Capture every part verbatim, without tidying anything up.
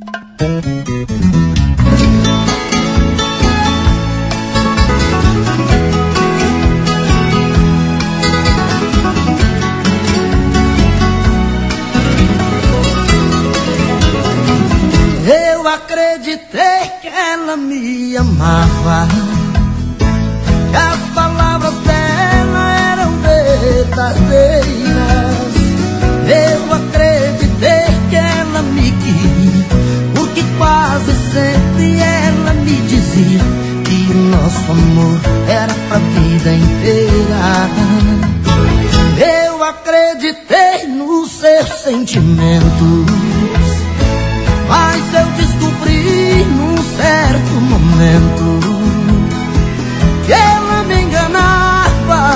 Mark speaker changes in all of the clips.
Speaker 1: Eu acreditei que ela me amava, que as palavras dela eram verdadeiras. Eu acreditei que ela me queria, porque quase sempre ela me dizia que o nosso amor era pra vida inteira. Eu acreditei nos seus sentimentos, mas eu descobri num certo momento que ela me enganava,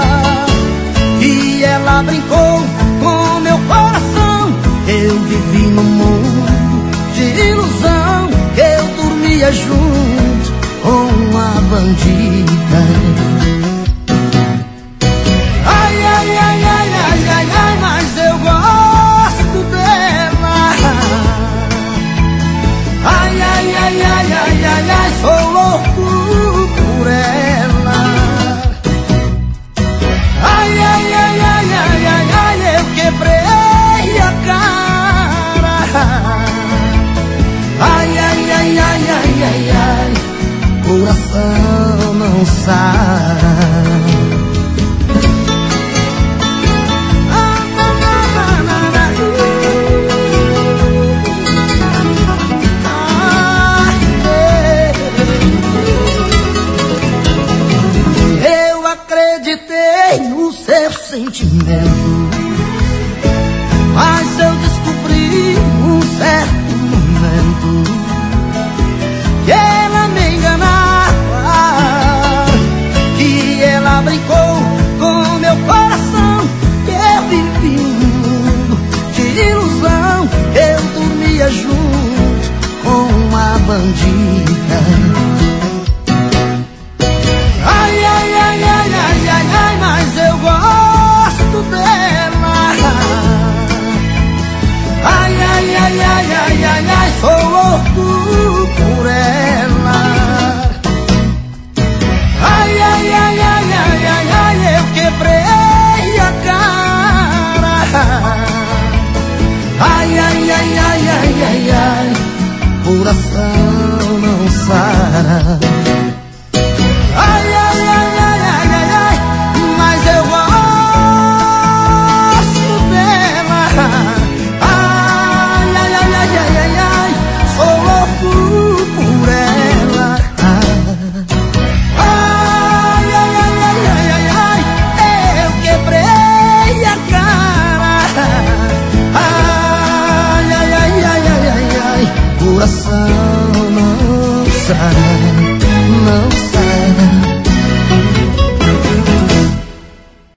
Speaker 1: que ela brincou com meu coração. Eu vivi num mundo de ilusão, eu dormia junto com uma bandida. Ai, ai, ai, ai, ai, ai, ai, mas eu gosto dela. Ai, ai, ai, ai, ai, ai, ai, sou louco por ela. Ai, ai, ai, ai, ai, ai, ai, eu quebrei a cara. Ai, ai, ai, ai, ai, ai, ai, coração não sara. Acreditei no seu sentimento, mas eu descobri num certo momento que ela me enganava, que ela brincou com meu coração, que eu vivi um mundo de ilusão, eu dormia junto com uma bandida. Ai, ai, ai, ai, ai, ai, ai, mas eu gosto dela. Ai, ai, ai, ai, ai, ai, ai, sou louco por ela. Ai, ai, ai, ai, ai, ai, ai, eu quebrei a cara. Ai, ai, ai, ai, ai, ai, ai, coração não sara. Ai, ai, ai, ai, ai, ai, ai, mas eu gosto dela. Ai, ai, ai, ai, ai, ai, ai, sou louco por ela. Ai, ai, ai, ai, ai, ai, ai, eu quebrei a cara. Ai, ai, ai, ai, ai, ai, ai, coração não sai.